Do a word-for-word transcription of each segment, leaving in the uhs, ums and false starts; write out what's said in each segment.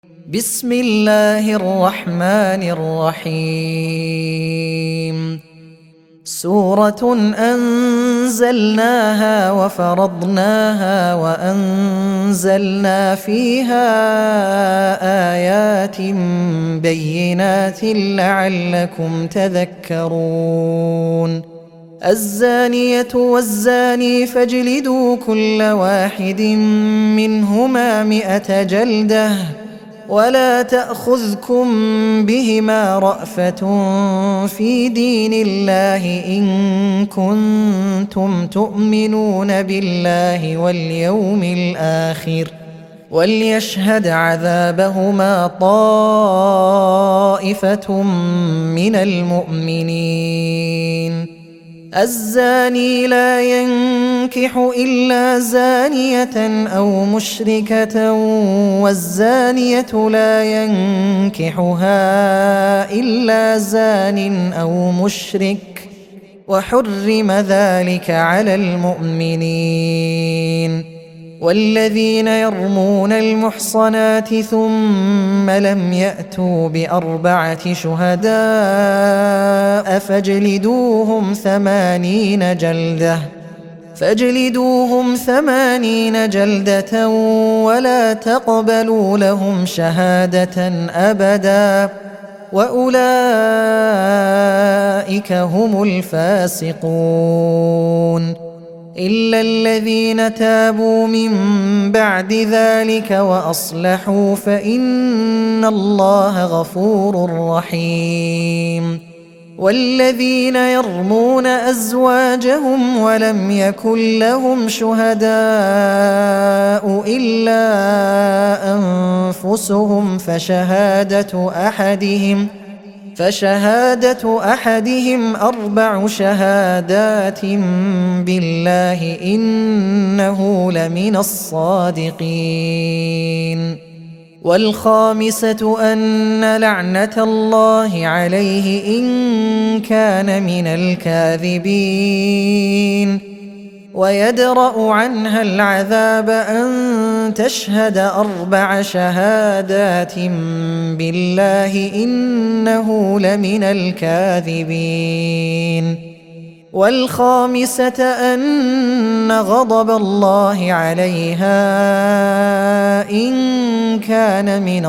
بسم الله الرحمن الرحيم سورة أنزلناها وفرضناها وأنزلنا فيها آيات بينات لعلكم تذكرون الزانية والزاني فاجلدوا كل واحد منهما مئة جلدة ولا تأخذكم بهما رأفة في دين الله إن كنتم تؤمنون بالله واليوم الآخر وليشهد عذابهما طائفة من المؤمنين الزاني لا ينكح إلا زانية أو مشركة والزانية لا ينكحها إلا زان أو مشرك وحرم ذلك على المؤمنين والذين يرمون المحصنات ثم لم يأتوا بأربعة شهداء فاجلدوهم ثمانين جلدة فاجلدوهم ثمانين جلدة ولا تقبلوا لهم شهادة أبدا وأولئك هم الفاسقون إلا الذين تابوا من بعد ذلك وأصلحوا فإن الله غفور رحيم والذين يرمون أزواجهم ولم يكن لهم شهداء إلا أنفسهم فشهادة أحدهم فشهادة أحدهم أربع شهادات بالله إنه لمن الصادقين والخامسة أن لعنة الله عليه إن كان من الكاذبين ويدرأ عنها العذاب أن تشهد أربع شهادات بالله إنه لمن الكاذبين والخامسة أن غضب الله عليها إن كان من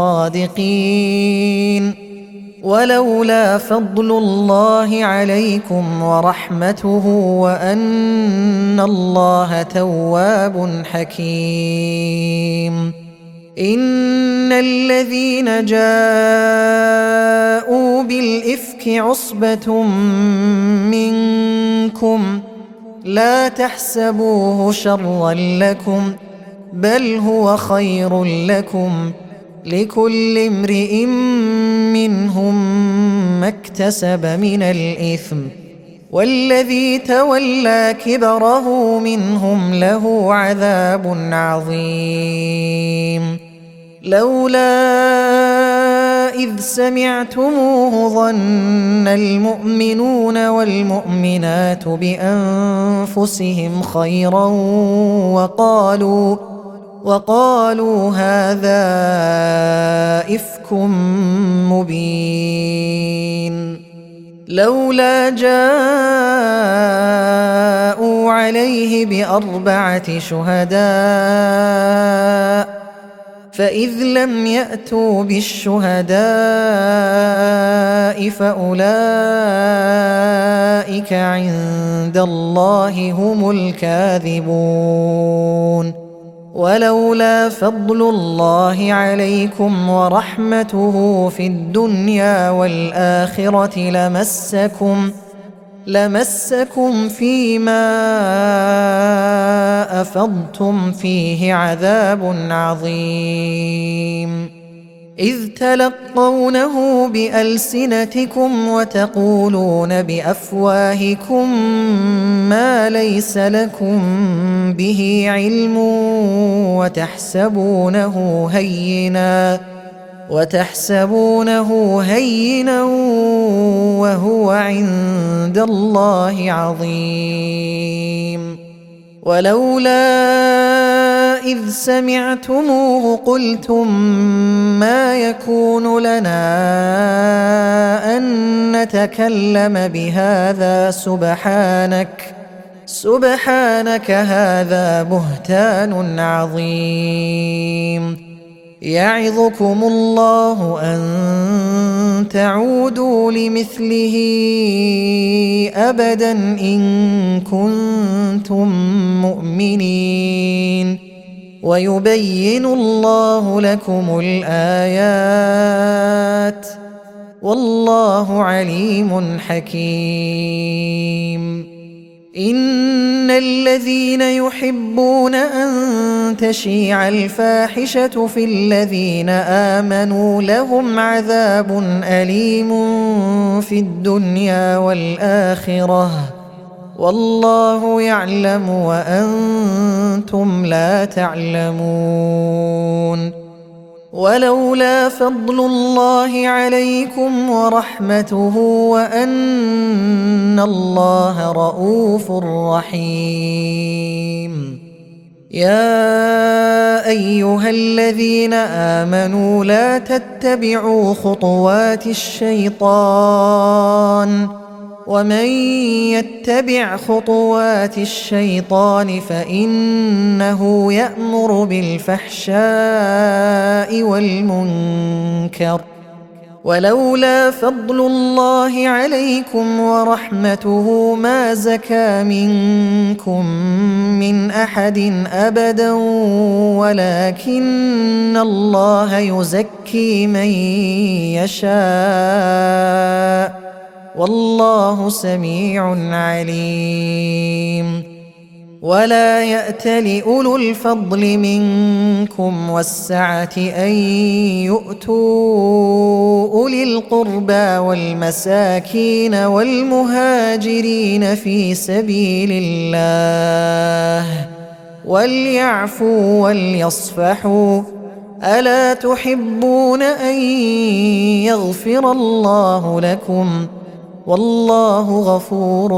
الصادقين ولولا فضل الله عليكم ورحمته وأن الله تواب حكيم إن الذين جاءوا بالإفك عصبة منكم لا تحسبوه شرا لكم بل هو خير لكم لكل امرئ منهم ما اكتسب من الإثم والذي تولى كبره منهم له عذاب عظيم لولا إذ سمعتموه ظن المؤمنون والمؤمنات بأنفسهم خيرا وقالوا وقالوا هذا إفك مبين لولا جاءوا عليه بأربعة شهداء فإذ لم يأتوا بالشهداء فأولئك عند الله هم الكاذبون ولولا فضل الله عليكم ورحمته في الدنيا والآخرة لمسكم لمسكم فيما أفضتم فيه عذاب عظيم إذ تلقونه بألسنتكم وتقولون بأفواهكم ما ليس لكم به علم وتحسبونه هينا وتحسبونه هينا وهو عند الله عظيم ولولا إذ سمعتموه قلتم ما يكون لنا أن نتكلم بهذا سبحانك سبحانك هذا بهتان عظيم يعظكم الله أن تعودوا لمثله أبدا إن كنتم مؤمنين ويبين الله لكم الآيات والله عليم حكيم إن الذين يحبون أن تشيع الفاحشة في الذين آمنوا لهم عذاب أليم في الدنيا والآخرة والله يعلم وأنتم لا تعلمون ولولا فضل الله عليكم ورحمته وأن الله رؤوف رحيم يا أيها الذين آمنوا لا تتبعوا خطوات الشيطان ومن يتبع خطوات الشيطان فإنه يأمر بالفحشاء والمنكر ولولا فضل الله عليكم ورحمته ما زكى منكم من أحد أبدا ولكن الله يزكي من يشاء والله سميع عليم ولا يأتل أولو الفضل منكم والسعة أن يؤتوا أولي القربى والمساكين والمهاجرين في سبيل الله وليعفوا وليصفحوا ألا تحبون أن يغفر الله لكم والله غفور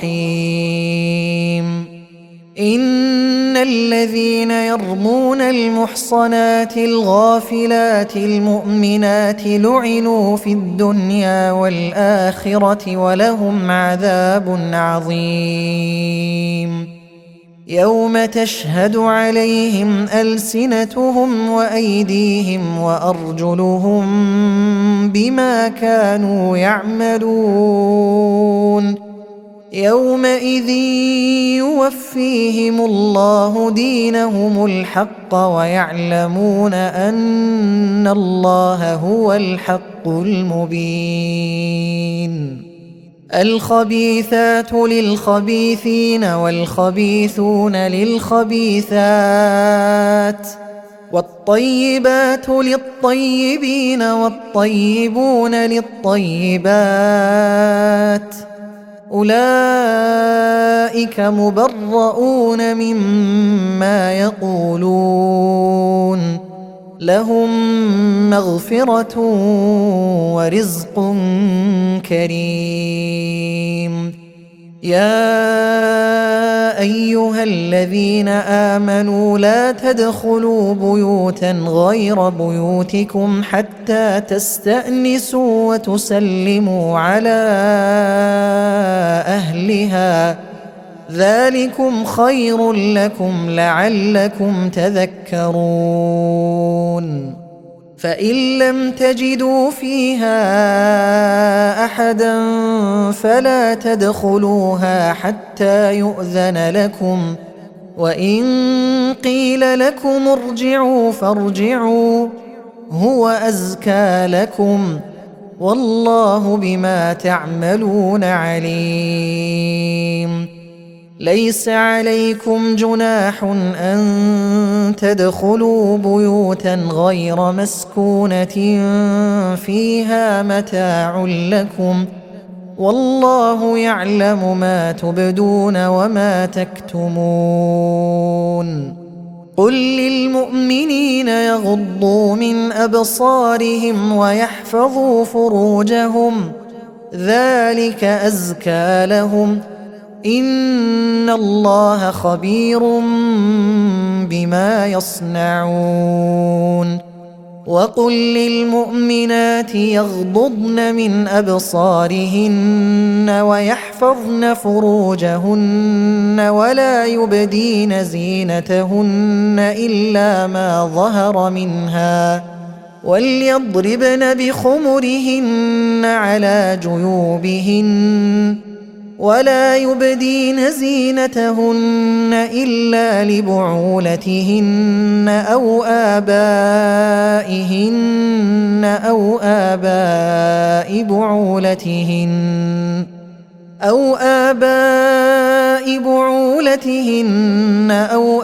رحيم إن الذين يرمون المحصنات الغافلات المؤمنات لعنوا في الدنيا والآخرة ولهم عذاب عظيم يوم تشهد عليهم ألسنتهم وأيديهم وأرجلهم بما كانوا يعملون يومئذ يوفيهم الله دينهم الحق ويعلمون أن الله هو الحق المبين الخبيثات للخبيثين والخبيثون للخبيثات والطيبات للطيبين والطيبون للطيبات أولئك مبرؤون مما يقولون لهم مغفرة ورزق كريم يا أيها الذين آمنوا لا تدخلوا بيوتا غير بيوتكم حتى تستأنسوا وتسلموا على أهلها ذلكم خير لكم لعلكم تذكرون فإن لم تجدوا فيها أحدا فلا تدخلوها حتى يؤذن لكم وإن قيل لكم ارجعوا فارجعوا هو أزكى لكم والله بما تعملون عليم ليس عليكم جناح أن تدخلوا بيوتا غير مسكونة فيها متاع لكم والله يعلم ما تبدون وما تكتمون قل للمؤمنين يغضوا من أبصارهم ويحفظوا فروجهم ذلك أزكى لهم إن الله خبير بما يصنعون وقل للمؤمنات يغضضن من أبصارهن ويحفظن فروجهن ولا يبدين زينتهن إلا ما ظهر منها وليضربن بخمرهن على جيوبهن ولا يبدين زينتهن إلا لبعولتهن أو آبائهن أو آباء بعولتهن أو آباء بعولتهن أو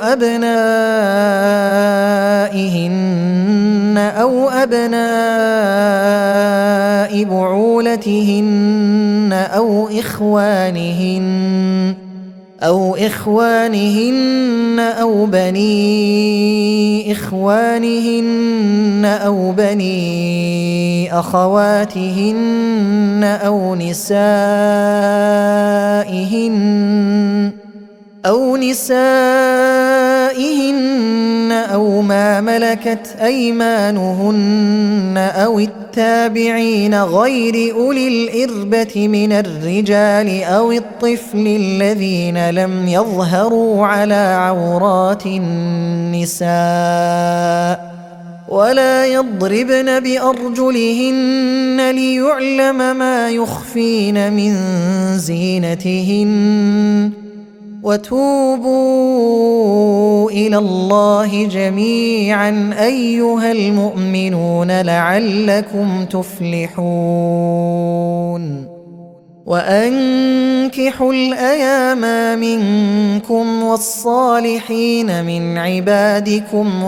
أبنائهن أو أبناء بعولتهن أو إخوانهن أو إخوانهن أو بني إخوانهن أو بني أخواتهن أو نسائهن أو نسائهن أو ما ملكت أيمانهن أو التابعين غير أولي الإربة من الرجال أو الطفل الذين لم يظهروا على عورات النساء ولا يضربن بأرجلهن ليعلم ما يخفين من زينتهن وتوبوا إلى الله جميعا أيها المؤمنون لعلكم تفلحون وأنكحوا الأيام منكم والصالحين من عبادكم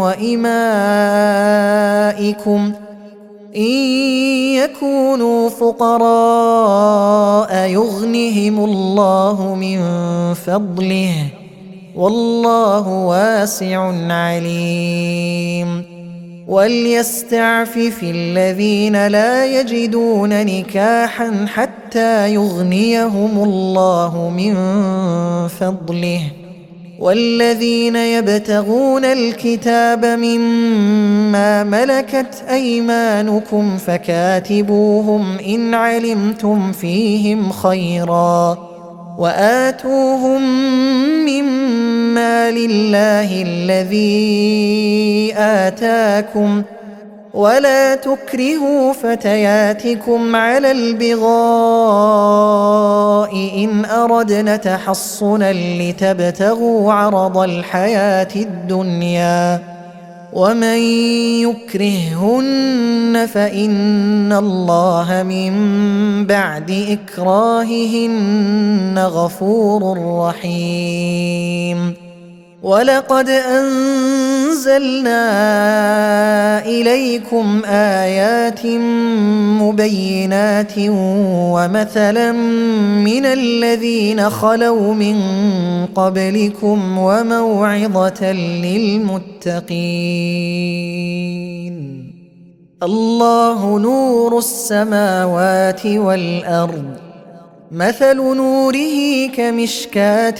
وإمائكم إن يكونوا فقراء يغنهم الله من فضله والله واسع عليم وليستعفف الذين لا يجدون نكاحا حتى يغنيهم الله من فضله والذين يبتغون الكتاب مما ملكت أيمانكم فكاتبوهم إن علمتم فيهم خيرا وآتوهم مما لله الذي آتاكم ولا تكرهوا فتياتكم على البغاء إن أردنا تحصنا لتبتغوا عرض الحياة الدنيا ومن يكرههن فإن الله من بعد إكراههن غفور رحيم ولقد أنزلنا إليكم آيات مبينات ومثلا من الذين خلوا من قبلكم وموعظة للمتقين الله نور السماوات والأرض مثل نوره كمشكاة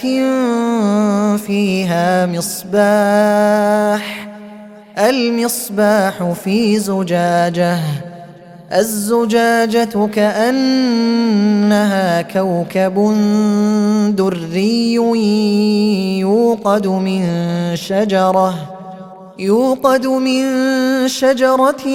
فيها مصباح المصباح في زجاجة الزجاجة كأنها كوكب دري يوقد من شجرة يوقد من شجرة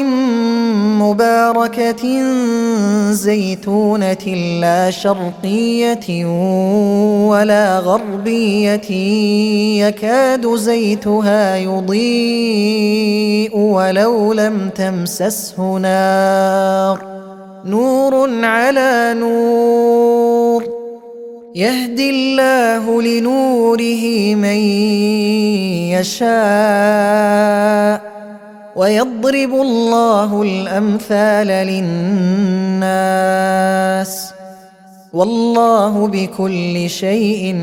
مباركة زيتونة لا شرقية ولا غربية يكاد زيتها يضيء ولو لم تمسسه نار نور على نور يهدي الله لنوره من يشاء ويضرب الله الأمثال للناس والله بكل شيء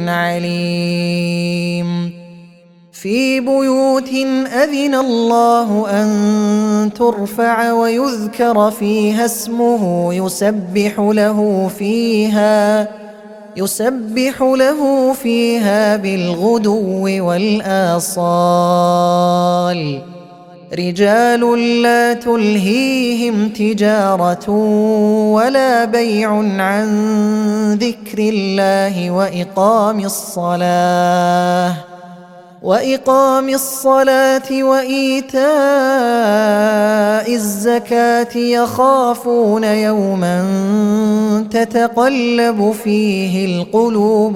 عليم في بيوت أذن الله أن ترفع ويذكر فيها اسمه يسبح له فيها يسبح له فيها بالغدو والآصال رجال لا تلهيهم تجارة ولا بيع عن ذكر الله وإقام الصلاة وإقام الصلاة وإيتاء الزكاة يخافون يوما تتقلب فيه القلوب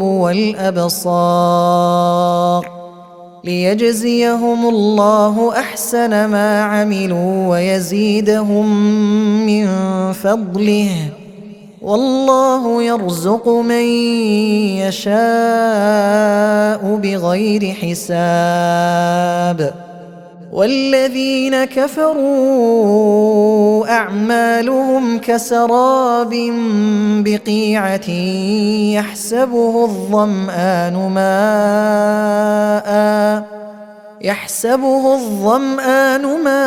والأبصار ليجزيهم الله أحسن ما عملوا ويزيدهم من فضله والله يرزق من يشاء بغير حساب والذين كفروا أعمالهم كسراب بقيعة يحسبه الظمآن ماء يحسبه الظمآن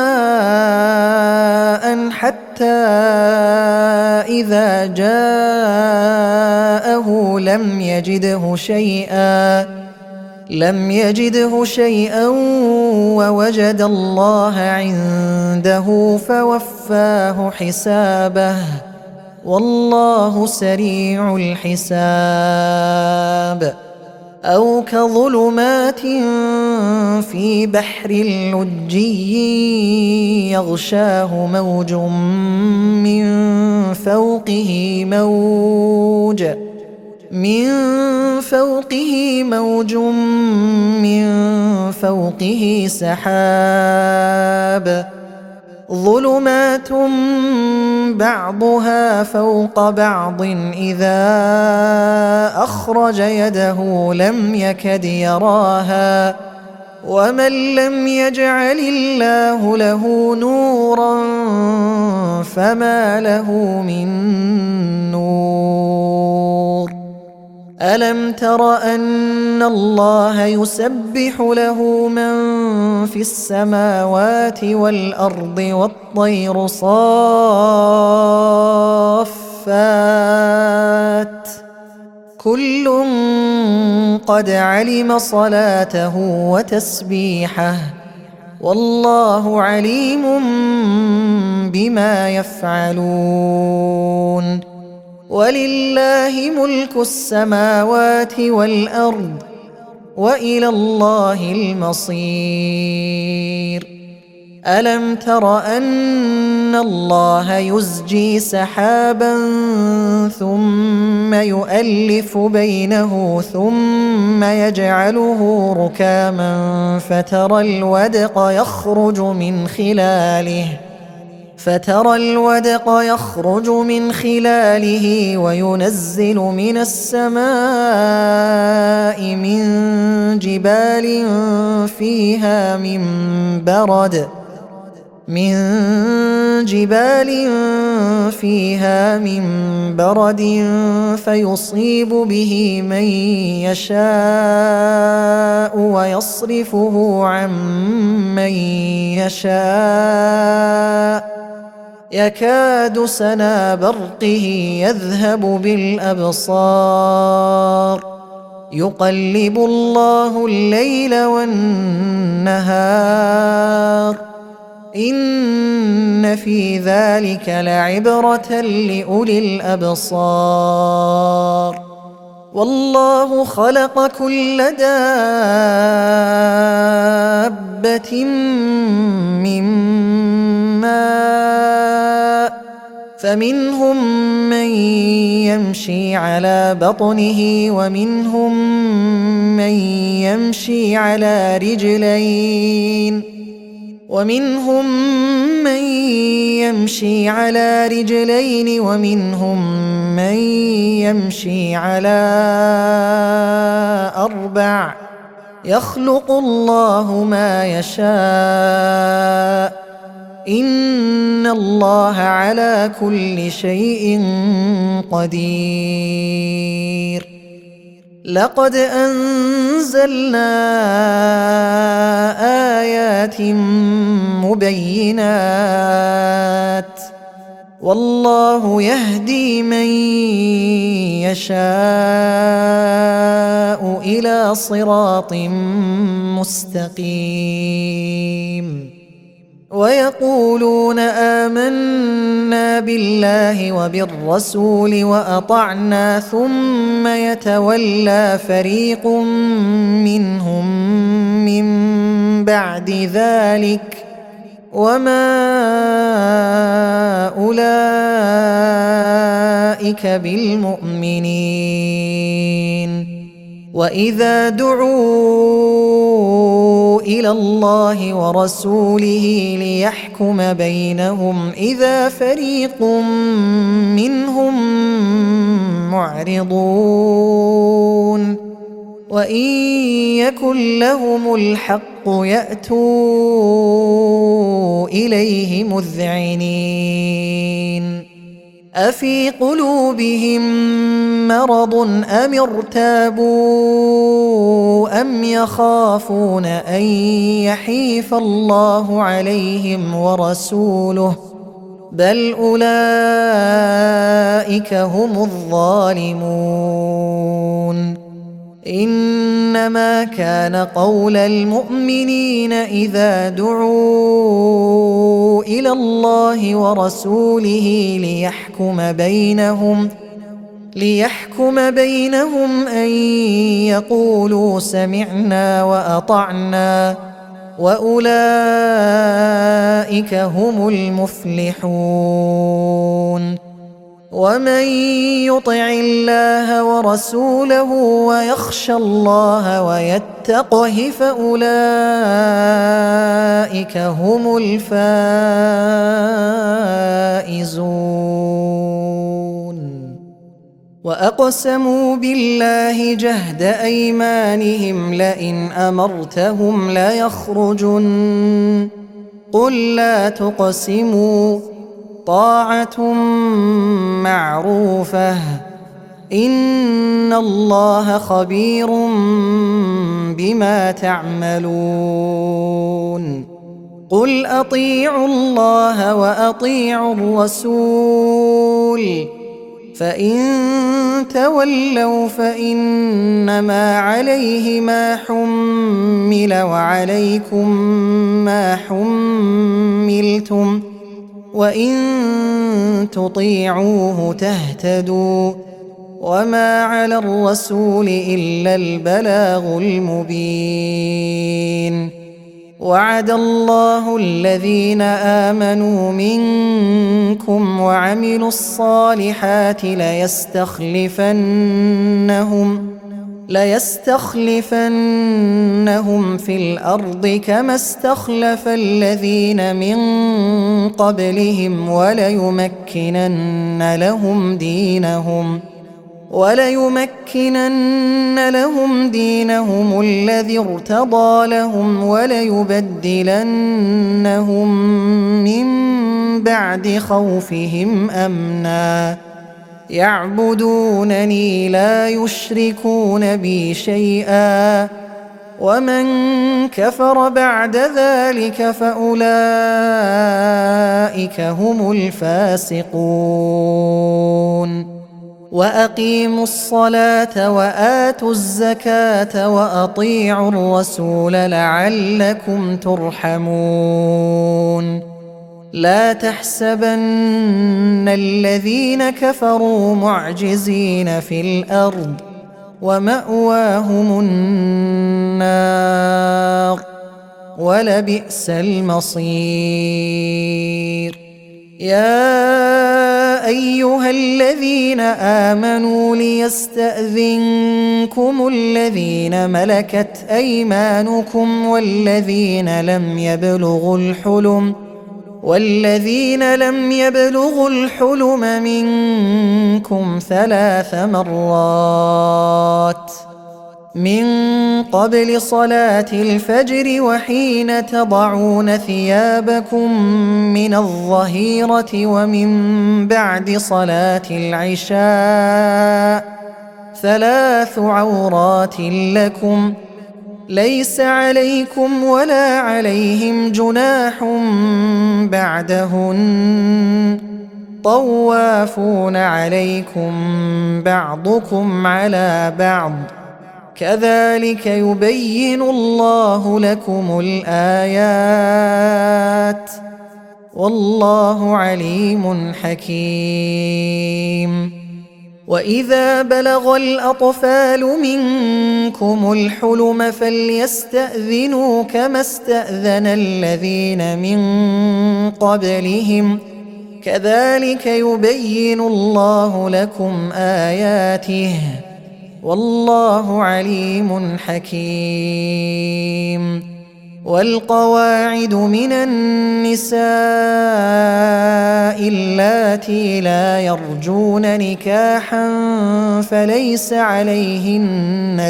ماء حتى إذا جاءه لم يجده شيئا لم يجده شيئا ووجد الله عنده فوفاه حسابه والله سريع الحساب أو كظلمات في بحر لجي يغشاه موج من فوقه موج من فوقه موج من فوقه سحاب ظلمات بعضها فوق بعض إذا أخرج يده لم يكد يراها ومن لم يجعل الله له نورا فما له من نور ألم تر أن الله يسبح له من في السماوات والأرض والطير صافات كل قد علم صلاته وتسبيحه والله عليم بما يفعلون ولله ملك السماوات والأرض وإلى الله المصير ألم تر أن الله يزجي سحابا ثم يؤلف بينه ثم يجعله ركاما فترى الودق يخرج من خلاله فترى الودق يخرج من خلاله وينزل من السماء من جبال فيها من برد من جبال فيها من برد فيصيب به من يشاء ويصرفه عن من يشاء يكاد سنا برقه يذهب بالأبصار يقلب الله الليل والنهار إن في ذلك لعبرة لأولي الأبصار والله خلق كل دابة من ماء فمنهم من يمشي على بطنه ومنهم من يمشي على رجلين ومنهم من يمشي على رجلين ومنهم من يمشي على أربع يخلق الله ما يشاء إن الله على كل شيء قدير لقد أنزلنا آيات مبينات والله يهدي من يشاء إلى صراط مستقيم. ويقولون آمنا بالله وبالرسول وأطعنا ثم يتولى فريق منهم من بعد ذلك وما أولئك بالمؤمنين. وإذا دعوا إلى الله ورسوله ليحكم بينهم إذا فريق منهم معرضون وإن يكن لهم الحق يأتوا إليه مذعنين. أفي قلوبهم مرض أم ارتابوا أم يخافون أن يحيف الله عليهم ورسوله بل أولئك هم الظالمون. إنما كان قول المؤمنين إذا دعوا إلى الله ورسوله ليحكم بينهم ليحكم بينهم أن يقولوا سمعنا وأطعنا وأولئك هم المفلحون. ومن يطع الله ورسوله ويخشى الله ويتقه فأولئك هم الفائزون. وأقسموا بالله جهد أيمانهم لئن أمرتهم ليخرجن قل لا تقسموا طاعة معروفة إن الله خبير بما تعملون. قل أطيعوا الله وأطيعوا الرسول فإن تولوا فإنما عليه ما حمل وعليكم ما حملتم وإن تطيعوه تهتدوا وما على الرسول إلا البلاغ المبين. وعد الله الذين آمنوا منكم وعملوا الصالحات ليستخلفنهم ليستخلفنهم في الأرض كما استخلف الذين من قبلهم وليمكنن لهم دينهم وليمكنن لهم دينهم الذي ارتضى لهم وليبدلنهم من بعد خوفهم أمنا يعبدونني لا يشركون بي شيئا ومن كفر بعد ذلك فأولئك هم الفاسقون. وأقيموا الصلاة وآتوا الزكاة وأطيعوا الرسول لعلكم ترحمون. لا تحسبن الذين كفروا معجزين في الأرض ومأواهم النار ولبئس المصير. يا أيها الذين آمنوا ليستأذنكم الذين ملكت أيمانكم والذين لم يبلغوا الحلم والذين لم يبلغوا الحلم منكم ثلاث مرات من قبل صلاة الفجر وحين تضعون ثيابكم من الظهيرة ومن بعد صلاة العشاء ثلاث عورات لكم ليس عليكم ولا عليهم جناح بعدهن طوافون عليكم بعضكم على بعض كذلك يبين الله لكم الآيات والله عليم حكيم. وإذا بلغ الأطفال منكم الحلم فليستأذنوا كما استأذن الذين من قبلهم كذلك يبين الله لكم آياته والله عليم حكيم. والقواعد من النساء اللاتي لا يرجون نكاحا فليس عليهن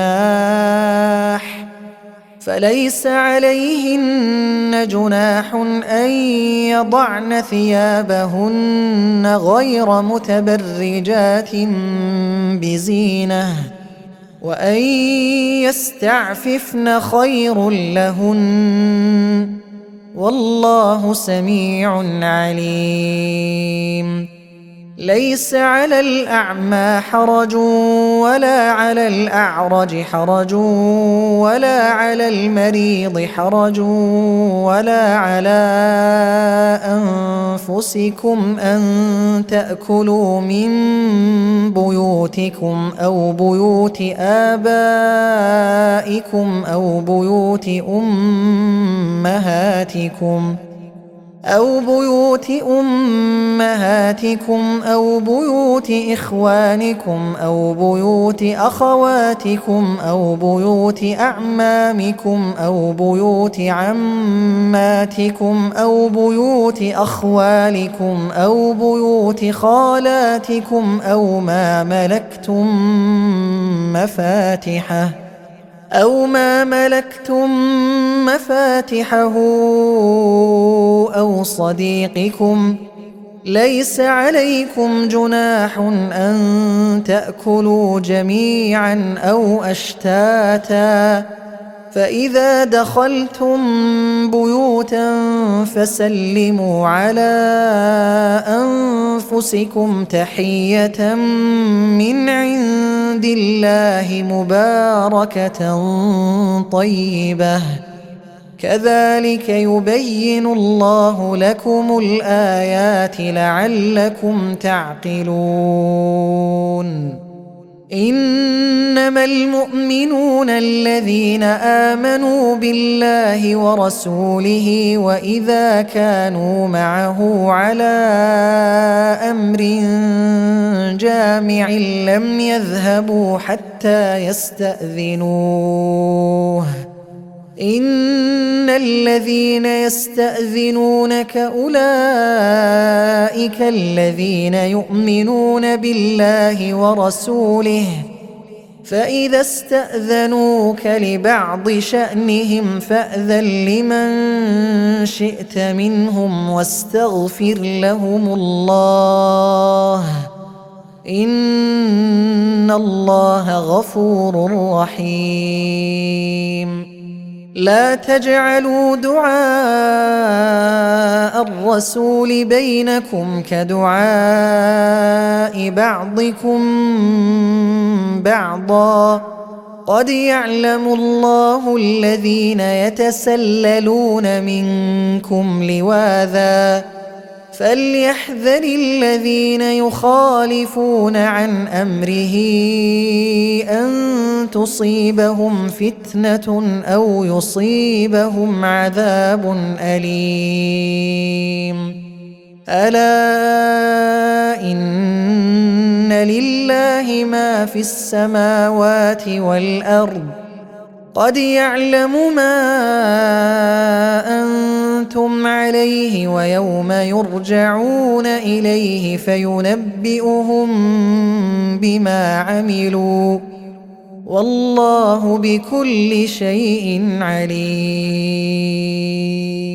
جناح فليس عليهن جناح أن يضعن ثيابهن غير متبرجات بزينة وأن يستعففن خير لهن والله سميع عليم. ليس على الأعمى حرج ولا على الأعرج حرج ولا على المريض حرج ولا على أنفسكم أن تأكلوا من بيوتكم أو بيوت آبائكم أو بيوت أمهاتكم أو بيوت أمهاتكم أو بيوت إخوانكم أو بيوت أخواتكم أو بيوت أعمامكم أو بيوت عماتكم أو بيوت أخوالكم أو بيوت خالاتكم أو ما ملكتم مفاتحه أو ما ملكتم مفاتحه أو صديقكم ليس عليكم جناح أن تأكلوا جميعا أو أشتاتا فإذا دخلتم بيوتا فسلموا على أنفسكم تحية من عند الله مباركة طيبة كذلك يبين الله لكم الآيات لعلكم تعقلون. إنما المؤمنون الذين آمنوا بالله ورسوله وإذا كانوا معه على أمر جامع لم يذهبوا حتى يستأذنوه إن الذين يستأذنونك أولئك الذين يؤمنون بالله ورسوله فإذا استأذنوك لبعض شأنهم فأذن لمن شئت منهم واستغفر لهم الله إن الله غفور رحيم. لا تجعلوا دعاء الرسول بينكم كدعاء بعضكم بعضا قد يعلم الله الذين يتسللون منكم لواذا فليحذر الذين يخالفون عن أمره أن تصيبهم فتنة أو يصيبهم عذاب أليم. ألا إن لله ما في السماوات والأرض قد يعلم ما أنتم عليه ويوم يرجعون إليه فينبئهم بما عملوا والله بكل شيء عليم.